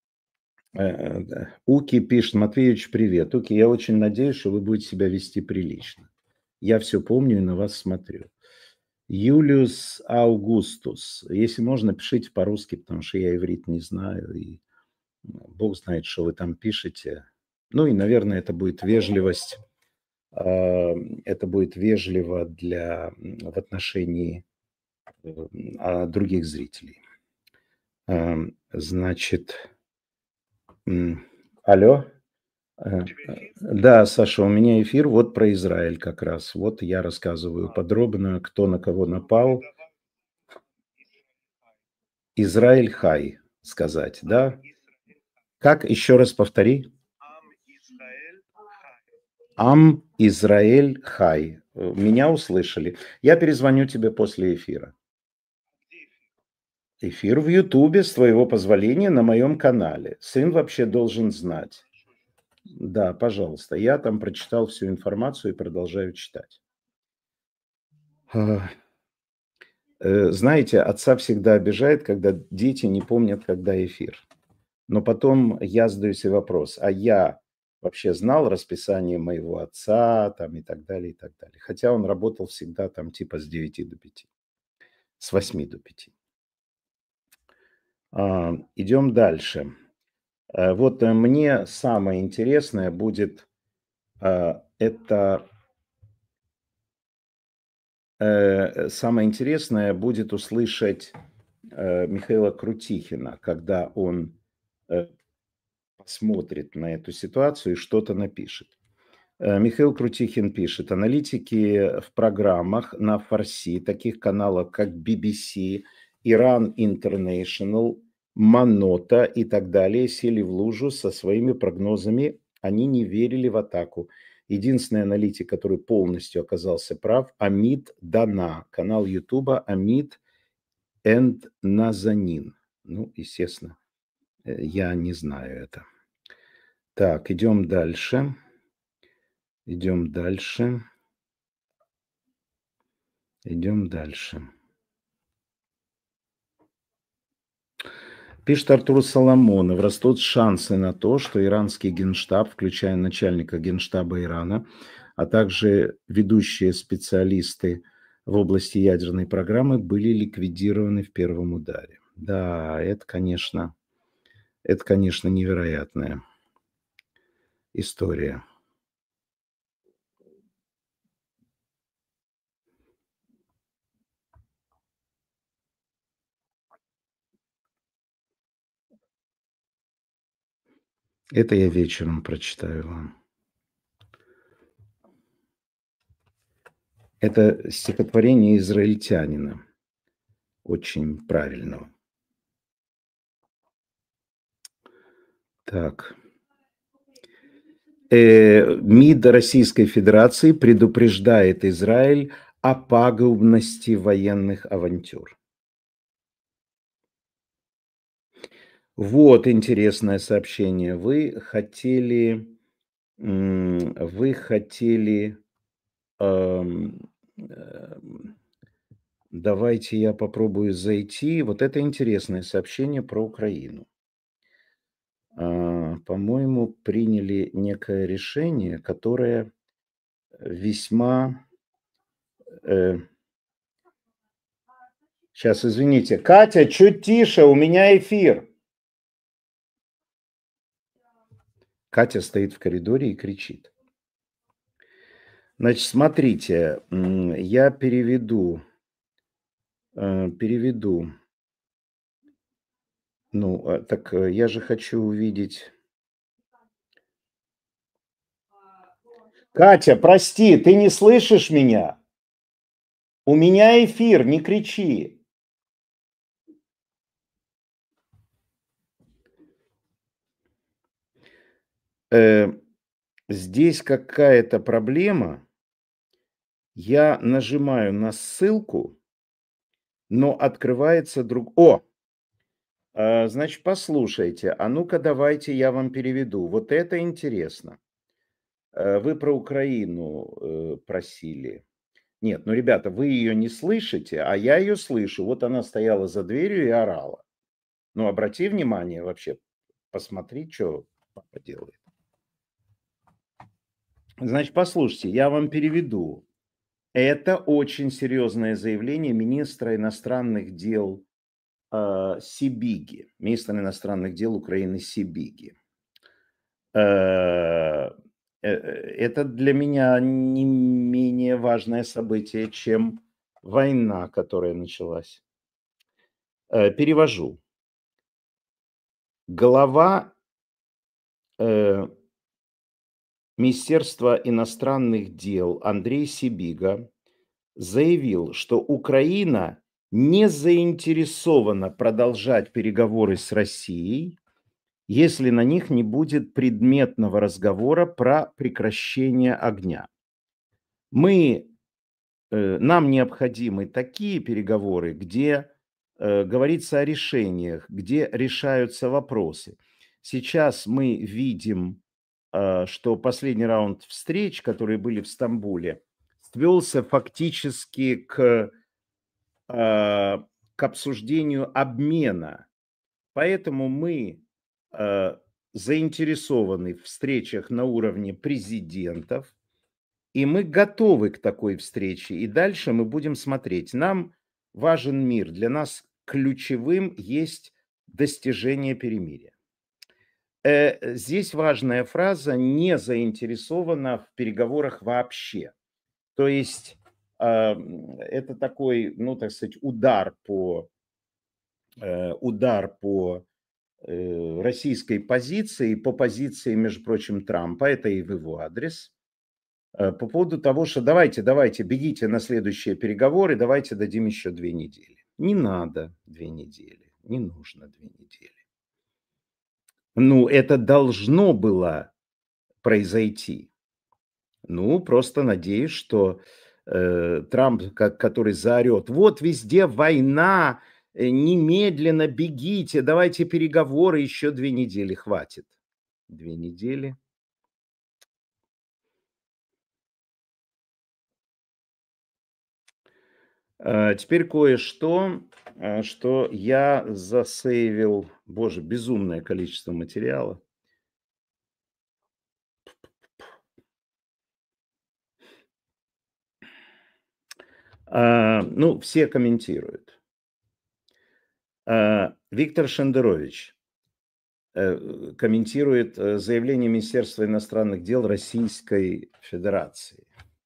Уки пишет: Матвеевич, привет. Уки, я очень надеюсь, что вы будете себя вести прилично. Я все помню и на вас смотрю. Юлиус Аугустус. Если можно, пишите по-русски, потому что я иврит не знаю, и бог знает, что вы там пишете. Ну и, наверное, это будет вежливость. Это будет вежливо в отношении других зрителей. Значит, алло. Да, Саша, у меня эфир вот про Израиль как раз. Вот я рассказываю подробно, кто на кого напал. Израиль хай сказать, да? Как? Еще раз повтори. Ам Израиль хай. Меня услышали. Я перезвоню тебе после эфира. Эфир в Ютубе, с твоего позволения, на моем канале. Сын вообще должен знать. Да, пожалуйста. Я там прочитал всю информацию и продолжаю читать. Знаете, отца всегда обижает, когда дети не помнят, когда эфир. Но потом я задаю себе вопрос, а я вообще знал расписание моего отца там и так далее, и так далее. Хотя он работал всегда там типа с 9 до 5, с 8 до 5. Идем дальше. Вот мне самое интересное будет самое интересное будет услышать Михаила Крутихина, когда он посмотрит на эту ситуацию и что-то напишет. Михаил Крутихин пишет: аналитики в программах на фарси, таких каналов, как BBC, Iran International, Манота и так далее, сели в лужу со своими прогнозами. Они не верили в атаку. Единственный аналитик, который полностью оказался прав, Амид Дана, канал Ютуба Амид энд Назанин. Ну, естественно, я не знаю это. Так, идем дальше. Идем дальше. Идем дальше. Пишет Артур Соломонов: растут шансы на то, что иранский генштаб, включая начальника генштаба Ирана, а также ведущие специалисты в области ядерной программы были ликвидированы в первом ударе. Да, это, конечно, невероятная история. Это я вечером прочитаю вам. Это стихотворение израильтянина. очень правильного. Так. МИД Российской Федерации предупреждает Израиль о пагубности военных авантюр. Вот интересное сообщение. Вы хотели, ам, давайте я попробую зайти. Вот это интересное сообщение про Украину. По-моему, приняли некое решение, которое весьма... Сейчас, извините. Катя, чуть тише, у меня эфир. Катя стоит в коридоре и кричит. Значит, смотрите, я переведу. Ну, так я же хочу увидеть. Катя, прости, ты не слышишь меня? У меня эфир, не кричи. Здесь какая-то проблема. Я нажимаю на ссылку, но открывается значит, послушайте. А ну-ка, давайте я вам переведу. Вот это интересно. Вы про Украину просили. Нет, ну, ребята, вы ее не слышите, а я ее слышу. Вот она стояла за дверью и орала. Ну, обрати внимание вообще, посмотри, что папа делает. Значит, послушайте, я вам переведу. Это очень серьезное заявление министра иностранных дел Сибиги, министра иностранных дел Украины Сибиги. Это для меня не менее важное событие, чем война, которая началась. Перевожу. Глава Министерства иностранных дел Андрей Сибига заявил, что Украина не заинтересована продолжать переговоры с Россией, если на них не будет предметного разговора про прекращение огня. Нам необходимы такие переговоры, где говорится о решениях, где решаются вопросы. Сейчас мы видим, что последний раунд встреч, которые были в Стамбуле, свелся фактически к обсуждению обмена. Поэтому мы заинтересованы в встречах на уровне президентов, и мы готовы к такой встрече. И дальше мы будем смотреть. Нам важен мир. Для нас ключевым есть достижение перемирия. Здесь важная фраза: не заинтересована в переговорах вообще. То есть это такой, ну, так сказать, удар по российской позиции, по позиции, между прочим, Трампа, это и в его адрес, по поводу того, что давайте, бегите на следующие переговоры, давайте дадим еще 2 недели. Не надо 2 недели, не нужно 2 недели. Ну, это должно было произойти. Ну, просто надеюсь, что Трамп, который заорет: вот везде война, немедленно бегите, давайте переговоры, еще 2 недели хватит. 2 недели. Теперь кое-что, что я засейвил. Боже, безумное количество материала. Ну, все комментируют. Виктор Шендерович комментирует заявление Министерства иностранных дел Российской Федерации.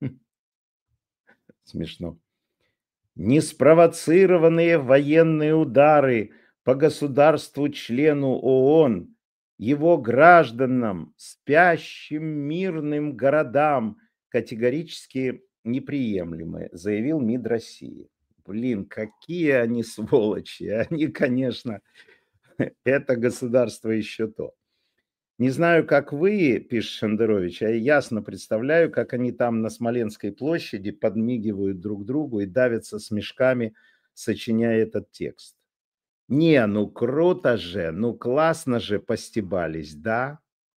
Смешно. Неспровоцированные военные удары по государству-члену ООН, его гражданам, спящим мирным городам категорически неприемлемы, заявил МИД России. Блин, какие они сволочи! Они, конечно, это государство еще то. Не знаю, как вы, пишет Шендерович, а я ясно представляю, как они там на Смоленской площади подмигивают друг другу и давятся смешками, сочиняя этот текст. Не, ну круто же, ну классно же постебались, да?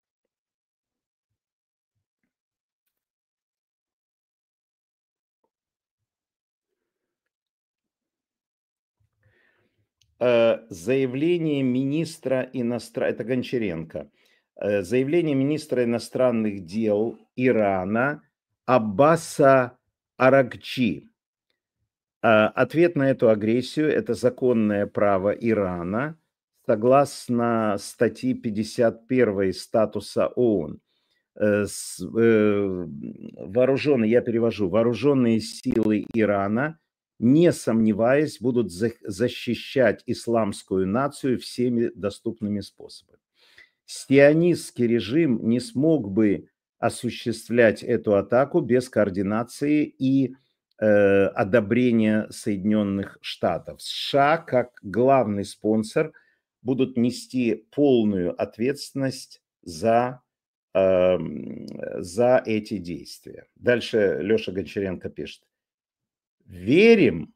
Заявление министра это Гончаренко. Заявление министра иностранных дел Ирана Аббаса Аракчи. Ответ на эту агрессию – это законное право Ирана, согласно статьи 51 статуса ООН. Вооруженные, я перевожу, вооруженные силы Ирана, не сомневаясь, будут защищать исламскую нацию всеми доступными способами. Сионистский режим не смог бы осуществлять эту атаку без координации и одобрения Соединенных Штатов. США, как главный спонсор, будут нести полную ответственность за эти действия. Дальше Леша Гончаренко пишет. Верим.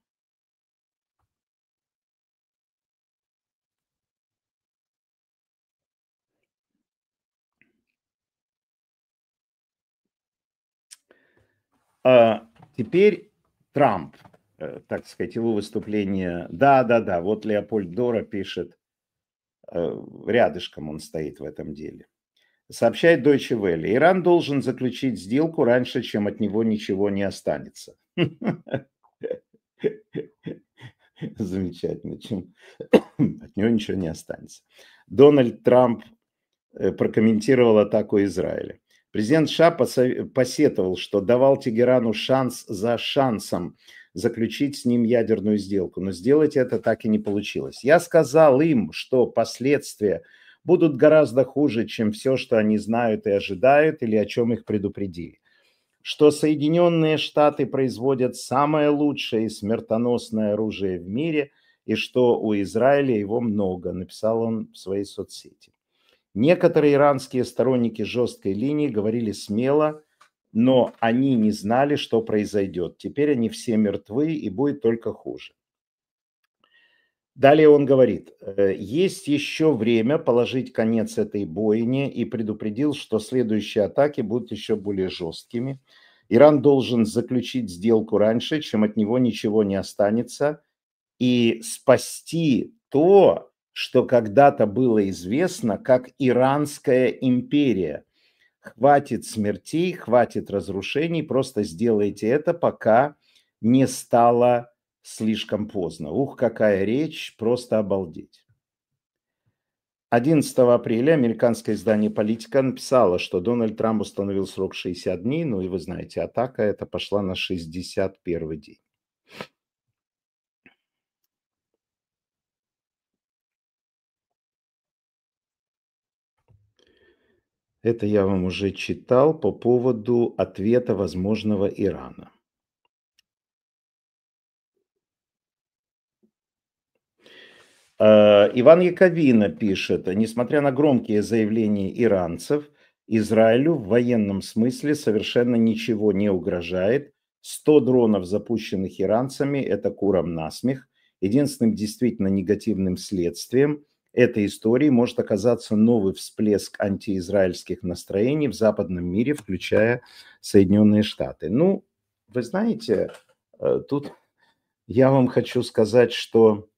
Теперь Трамп, так сказать, его выступление. Да, вот Леопольд Дора пишет, рядышком он стоит в этом деле. Сообщает Deutsche Welle. Иран должен заключить сделку раньше, чем от него ничего не останется. Замечательно, чем от него ничего не останется. Дональд Трамп прокомментировал атаку Израиля. Президент США посетовал, что давал Тегерану шанс за шансом заключить с ним ядерную сделку, но сделать это так и не получилось. Я сказал им, что последствия будут гораздо хуже, чем все, что они знают и ожидают, или о чем их предупредили. Что Соединенные Штаты производят самое лучшее и смертоносное оружие в мире, и что у Израиля его много, написал он в своей соцсети. Некоторые иранские сторонники жесткой линии говорили смело, но они не знали, что произойдет. Теперь они все мертвы, и будет только хуже. Далее он говорит, есть еще время положить конец этой бойне, и предупредил, что следующие атаки будут еще более жесткими. Иран должен заключить сделку раньше, чем от него ничего не останется, и спасти то, что когда-то было известно как Иранская империя. Хватит смертей, хватит разрушений, просто сделайте это, пока не стало слишком поздно. Ух, какая речь, просто обалдеть. 11 апреля американское издание «Политика» написало, что Дональд Трамп установил срок 60 дней, ну и вы знаете, атака эта пошла на 61-й день. Это я вам уже читал по поводу ответа возможного Ирана. Иван Яковина пишет, несмотря на громкие заявления иранцев, Израилю в военном смысле совершенно ничего не угрожает. 100 дронов, запущенных иранцами, это курам насмех. Единственным действительно негативным следствием этой истории может оказаться новый всплеск антиизраильских настроений в западном мире, включая Соединенные Штаты. Ну, вы знаете, тут я вам хочу сказать, что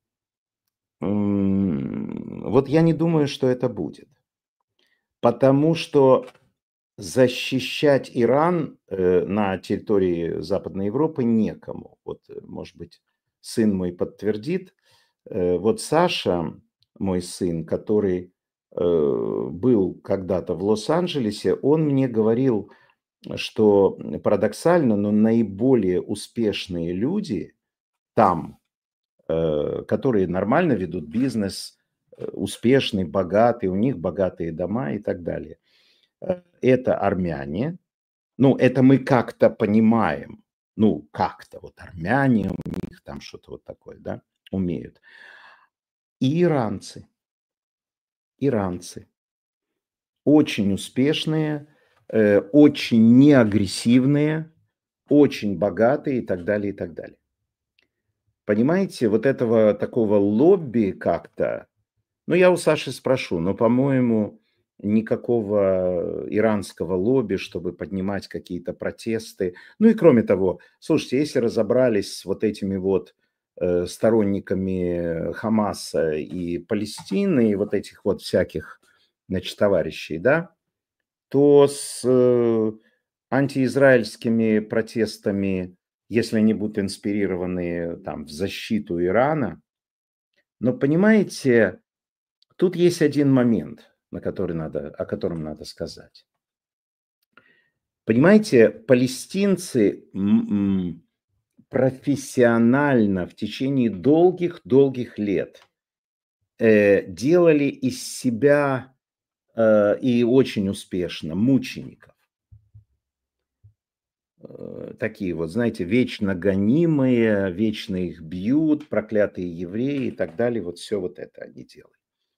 вот я не думаю, что это будет. Потому что защищать Иран на территории Западной Европы некому. Вот, может быть, сын мой подтвердит. Вот Саша, мой сын, который был когда-то в Лос-Анджелесе, он мне говорил, что парадоксально, но наиболее успешные люди там, которые нормально ведут бизнес, успешный, богатый, у них богатые дома и так далее. Это армяне. Ну, это мы как-то понимаем. Ну, как-то вот армяне у них там что-то вот такое, да, умеют. И иранцы очень успешные, очень неагрессивные, очень богатые и так далее, и так далее. Понимаете, вот этого такого лобби как-то, ну, я у Саши спрошу, но, по-моему, никакого иранского лобби, чтобы поднимать какие-то протесты. Ну и кроме того, слушайте, если разобрались с вот этими вот сторонниками Хамаса и Палестины, и вот этих вот всяких, значит, товарищей, да, то с антиизраильскими протестами, если они будут инспирированы там в защиту Ирана, но понимаете, тут есть один момент, о котором надо сказать. Понимаете, палестинцы профессионально в течение долгих-долгих лет делали из себя и очень успешно мучеников. Такие вот, знаете, вечно гонимые, вечно их бьют, проклятые евреи и так далее. Вот все вот это они делают.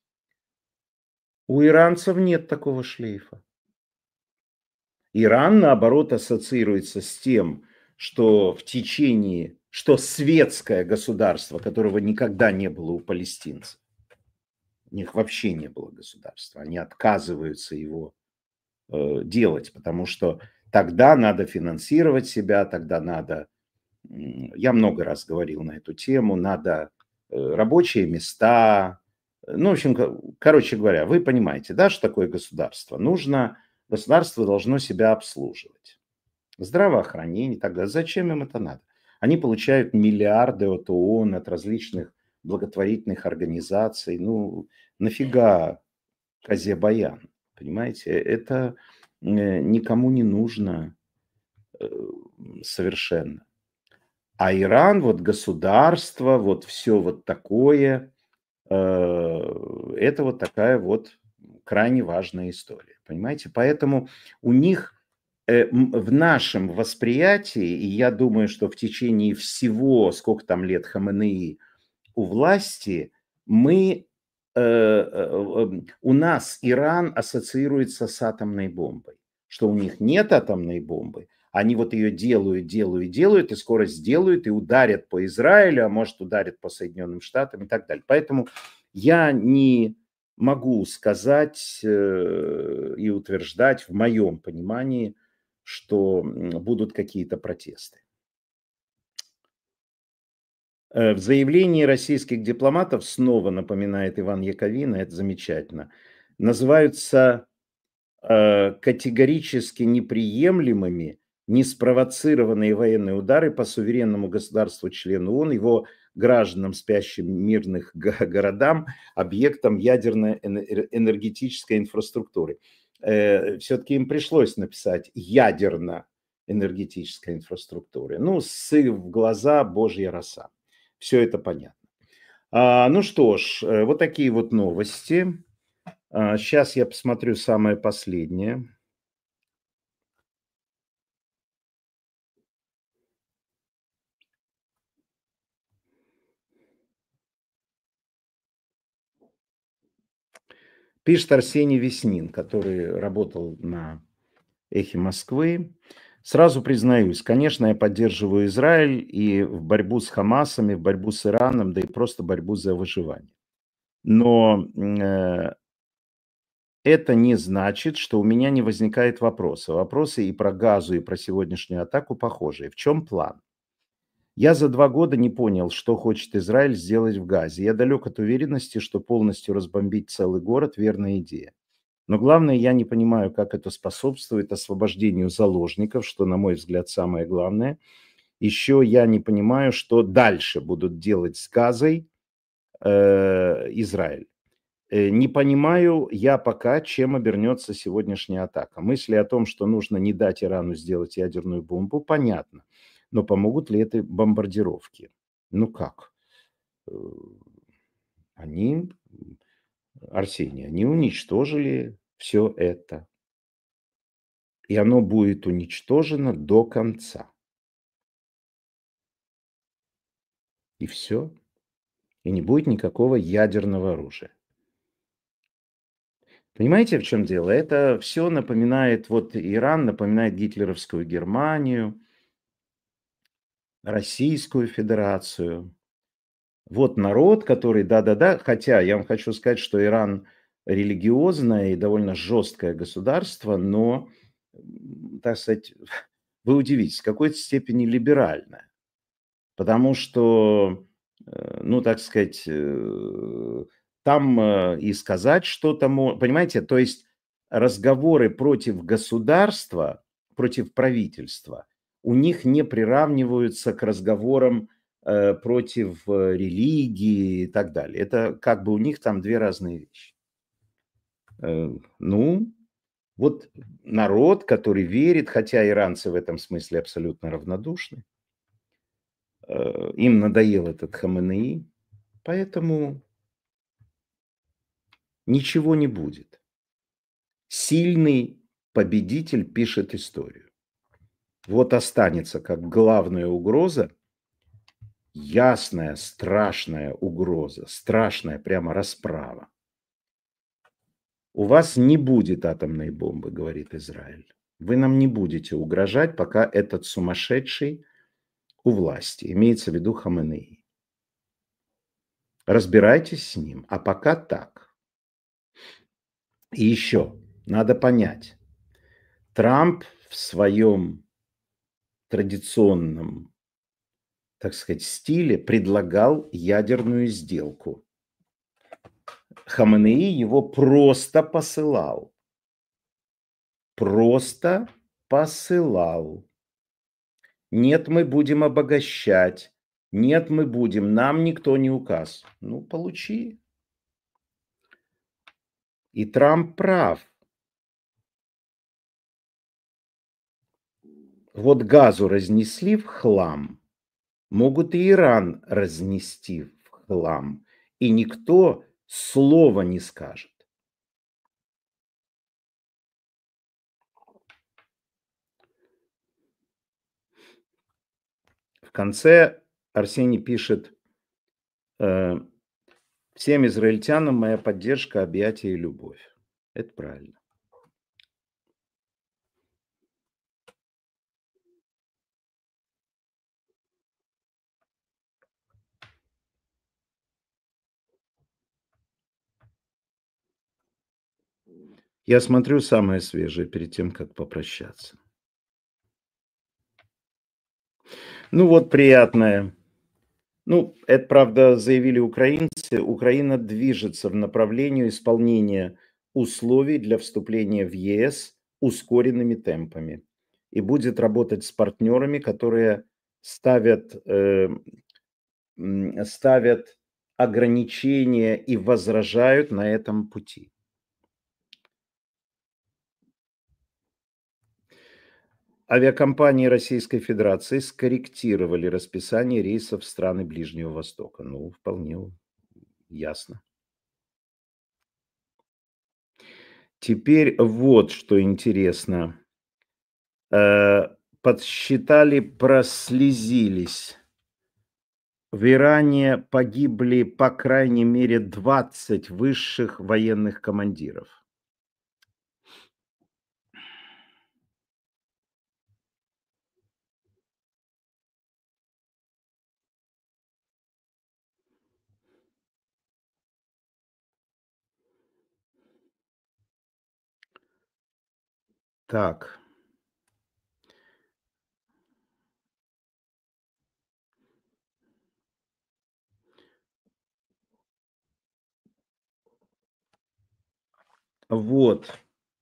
У иранцев нет такого шлейфа. Иран, наоборот, ассоциируется с тем, что в течение, что светское государство, которого никогда не было у палестинцев, у них вообще не было государства, они отказываются его делать, потому что тогда надо финансировать себя, тогда надо, я много раз говорил на эту тему, надо рабочие места, ну, в общем, короче говоря, вы понимаете, да, что такое государство? Государство должно себя обслуживать. Здравоохранение и так далее. Зачем им это надо? Они получают миллиарды от ООН, от различных благотворительных организаций. Ну, нафига козе баян? Понимаете, это никому не нужно э, совершенно. А Иран, вот государство, вот все вот такое, это вот такая вот крайне важная история. Понимаете? Поэтому у них в нашем восприятии, и я думаю, что в течение всего, сколько там лет Хаменеи у власти, у нас Иран ассоциируется с атомной бомбой. Что у них нет атомной бомбы, они вот ее делают, и скоро сделают, и ударят по Израилю, а может ударят по Соединенным Штатам и так далее. Поэтому я не могу сказать и утверждать в моем понимании, что будут какие-то протесты. В заявлении российских дипломатов, снова напоминает Иван Яковина, это замечательно, называются категорически неприемлемыми неспровоцированные военные удары по суверенному государству-члену ООН, его гражданам, спящим в мирных городам, объектам ядерной энергетической инфраструктуры. Все-таки им пришлось написать ядерно-энергетической инфраструктуры. Ну, сы в глаза, божья роса. Все это понятно. Ну что ж, вот такие вот новости. Сейчас я посмотрю самое последнее. Пишет Арсений Веснин, который работал на «Эхе Москвы». Сразу признаюсь, конечно, я поддерживаю Израиль и в борьбу с Хамасом, и в борьбу с Ираном, да и просто борьбу за выживание. Но это не значит, что у меня не возникает вопроса. Вопросы и про Газу, и про сегодняшнюю атаку похожие. В чем план? Я за 2 года не понял, что хочет Израиль сделать в Газе. Я далек от уверенности, что полностью разбомбить целый город – верная идея. Но главное, я не понимаю, как это способствует освобождению заложников, что, на мой взгляд, самое главное. Еще я не понимаю, что дальше будут делать с Газой Израиль. Не понимаю я пока, чем обернется сегодняшняя атака. Мысли о том, что нужно не дать Ирану сделать ядерную бомбу, понятно. Но помогут ли это бомбардировки? Ну как? Э, Они, Арсений, они уничтожили все это. И оно будет уничтожено до конца. И все. И не будет никакого ядерного оружия. Понимаете, в чем дело? Это все напоминает, вот Иран напоминает гитлеровскую Германию, Российскую Федерацию. Вот народ, который да-да-да, хотя я вам хочу сказать, что Иран религиозное и довольно жесткое государство, но, так сказать, вы удивитесь, в какой-то степени либеральное. Потому что, ну, так сказать, там и сказать что-то, понимаете, то есть разговоры против государства, против правительства, у них не приравниваются к разговорам против религии и так далее. Это как бы у них там две разные вещи. Ну, вот народ, который верит, хотя иранцы в этом смысле абсолютно равнодушны, им надоел этот Хаменеи, поэтому ничего не будет. Сильный победитель пишет историю. Вот останется как главная угроза, ясная, страшная угроза, страшная прямо расправа. У вас не будет атомной бомбы, говорит Израиль. Вы нам не будете угрожать, пока этот сумасшедший у власти, имеется в виду Хаменеи. Разбирайтесь с ним, а пока так. И еще надо понять, Трамп в своем традиционном, так сказать, стиле предлагал ядерную сделку. Хаменеи его просто посылал. Просто посылал. Нет, мы будем обогащать. Нет, мы будем. Нам никто не указ. Ну, получи. И Трамп прав. Вот газу разнесли в хлам. Могут и Иран разнести в хлам. И никто слова не скажет. В конце Арсений пишет: всем израильтянам моя поддержка, объятия и любовь. Это правильно. Я смотрю самое свежее перед тем, как попрощаться. Ну вот приятное. Ну, это, правда, заявили украинцы. Украина движется в направлении исполнения условий для вступления в ЕС ускоренными темпами и будет работать с партнерами, которые ставят ограничения и возражают на этом пути. Авиакомпании Российской Федерации скорректировали расписание рейсов в страны Ближнего Востока. Ну, вполне ясно. Теперь вот что интересно. Подсчитали, прослезились. В Иране погибли по крайней мере 20 высших военных командиров. Так. Вот.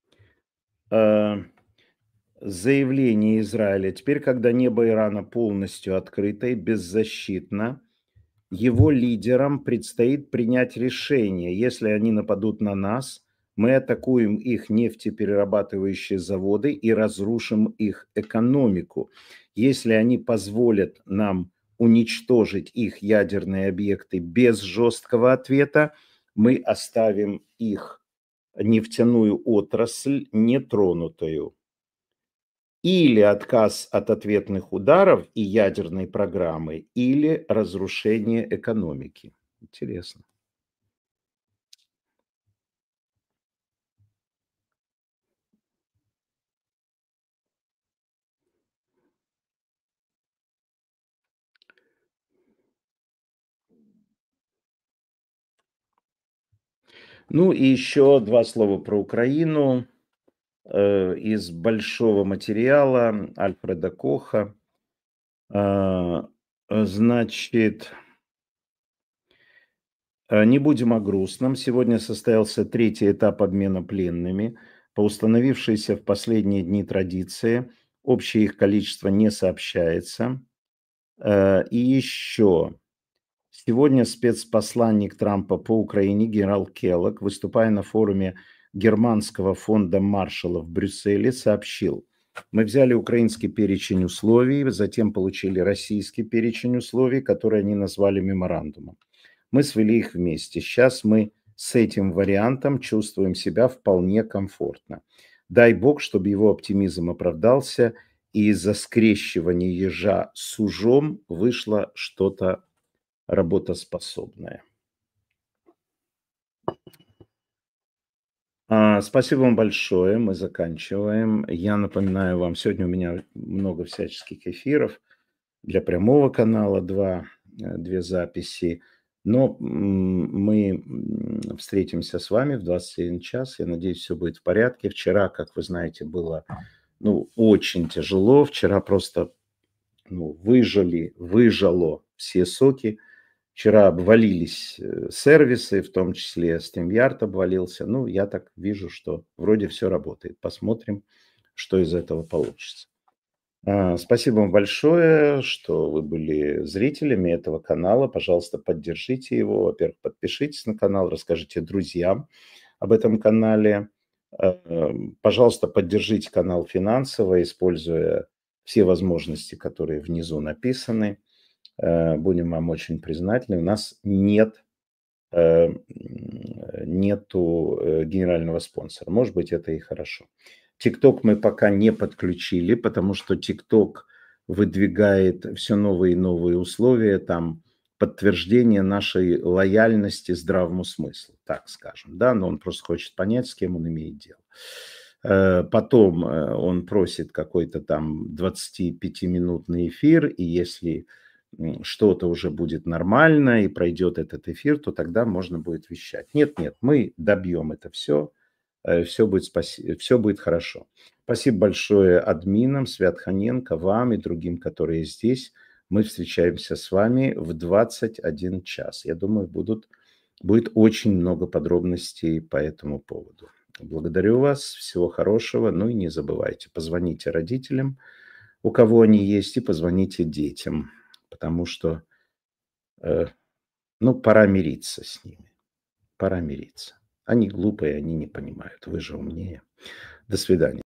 Заявление Израиля. Теперь, когда небо Ирана полностью открыто и беззащитно, его лидерам предстоит принять решение. Если они нападут на нас, мы атакуем их нефтеперерабатывающие заводы и разрушим их экономику. Если они позволят нам уничтожить их ядерные объекты без жесткого ответа, мы оставим их нефтяную отрасль нетронутую. Или отказ от ответных ударов и ядерной программы, или разрушение экономики. Интересно. Ну и еще 2 слова про Украину. Из большого материала Альфреда Коха. А, значит, не будем о грустном. Сегодня состоялся третий этап обмена пленными. По установившейся в последние дни традиции, общее их количество не сообщается. И еще. Сегодня спецпосланник Трампа по Украине генерал Келлог, выступая на форуме Германского фонда Маршалла в Брюсселе, сообщил: мы взяли украинский перечень условий, затем получили российский перечень условий, которые они назвали меморандумом. Мы свели их вместе. Сейчас мы с этим вариантом чувствуем себя вполне комфортно. Дай бог, чтобы его оптимизм оправдался, и из-за скрещивания ежа с ужом вышло что-то работоспособное. Спасибо вам большое. Мы заканчиваем. Я напоминаю вам, сегодня у меня много всяческих эфиров. Для прямого канала 2 записи. Но мы встретимся с вами в 21 час. Я надеюсь, все будет в порядке. Вчера, как вы знаете, было очень тяжело. Вчера просто выжало все соки. Вчера обвалились сервисы, в том числе StreamYard обвалился. Я так вижу, что вроде все работает. Посмотрим, что из этого получится. Спасибо вам большое, что вы были зрителями этого канала. Пожалуйста, поддержите его. Во-первых, подпишитесь на канал, расскажите друзьям об этом канале. Пожалуйста, поддержите канал финансово, используя все возможности, которые внизу написаны. Будем вам очень признательны. У нас нету генерального спонсора. Может быть, это и хорошо. TikTok мы пока не подключили, потому что TikTok выдвигает все новые и новые условия, там подтверждение нашей лояльности здравому смыслу, так скажем, да, но он просто хочет понять, с кем он имеет дело. Потом он просит какой-то там 25-минутный эфир, и если что-то уже будет нормально и пройдет этот эфир, то тогда можно будет вещать. Нет, мы добьем это все, все будет хорошо. Спасибо большое админам, Святханенко, вам и другим, которые здесь. Мы встречаемся с вами в 21 час. Я думаю, будет очень много подробностей по этому поводу. Благодарю вас, всего хорошего. И не забывайте, позвоните родителям, у кого они есть, и позвоните детям, потому что, пора мириться с ними. Пора мириться. Они глупые, они не понимают. Вы же умнее. До свидания.